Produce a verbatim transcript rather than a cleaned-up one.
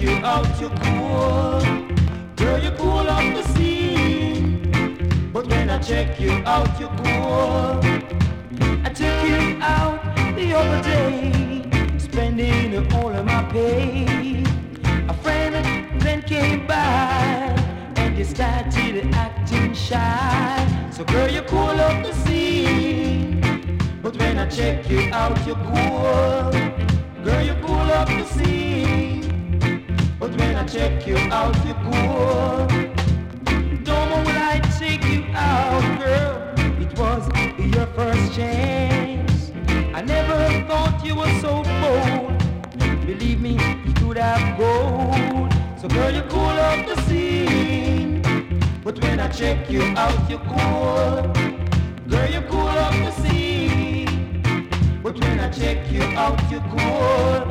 you out, you're cool. Girl, you cool off the scene. But when I check you out, you're cool. I took you out the other day, spending all of my pay. A friend then came by, and you started acting shy. So girl, you cool off the scene. But when I check you out, you're cool. Girl, you cool off the scene. But when I check you out, you're cool. Don't know will I take you out, girl. It was your first chance. I never thought you were so bold. Believe me, you could have gold. So girl, you cool off the scene. But when I check you out, you're cool. Girl, you cool off the scene. But when I check you out, you're cool.